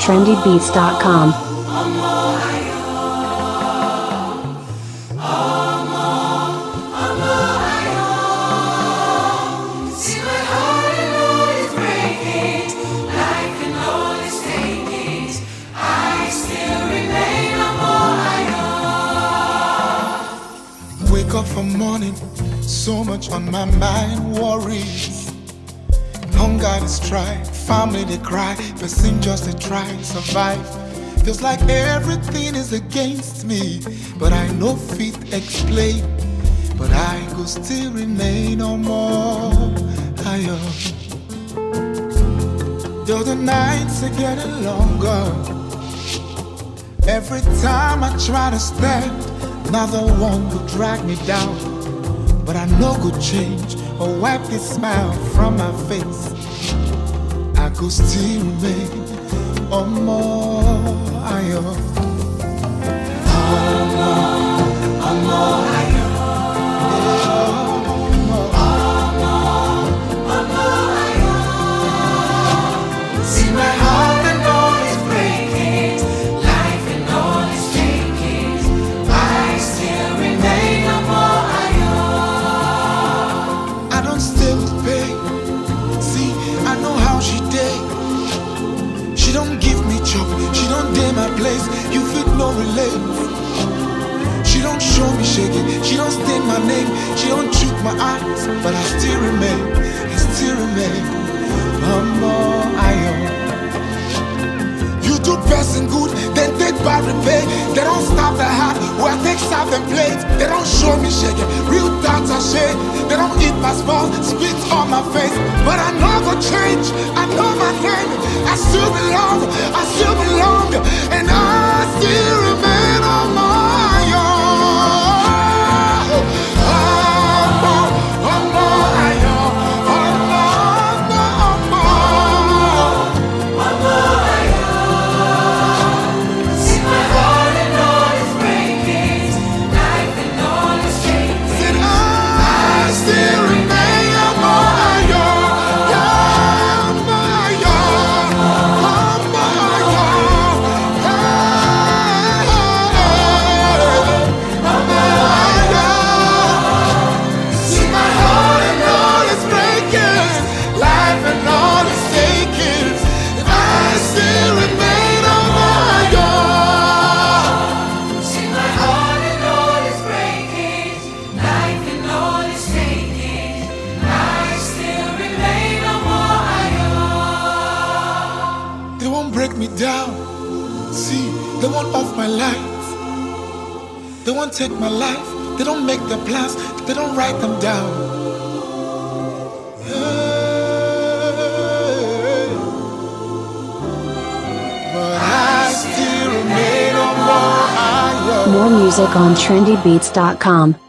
trendybeats.com. Wake up from morning, so much on my mind, worries. Hunger to strike, family they cry, person just to try survive. Feels like everything is against me, but I know fit explain. But I go still remain on more higher. Though the nights are getting longer, every time I try to stand, another one will drag me down. But I know good change or wipe the smile from my face. I could still remain on more higher. On more higher. See my heart and all is breaking, life and all is taking. I still remain on more higher. I don't stay with pain. See, I know how she did. She don't give me chop, she don't dare my place. You fit no relate. She don't show me shaking, she don't stain my name, she don't trick my eyes. But I still remain, I still remain. More higher. You do person good, then take bad repay. They don't stop the heart, where I take south and plate. They don't show me shaking, real thoughts are shade. They don't eat my small, spit on my face. But I know go change, I know my name. I still belong, and I still remain on my higher. Me down, see, they won't off my lights, they won't take my life, they don't make the plans, they don't write them down. Hey, but I still remain on more higher. More music on trendybeats.com.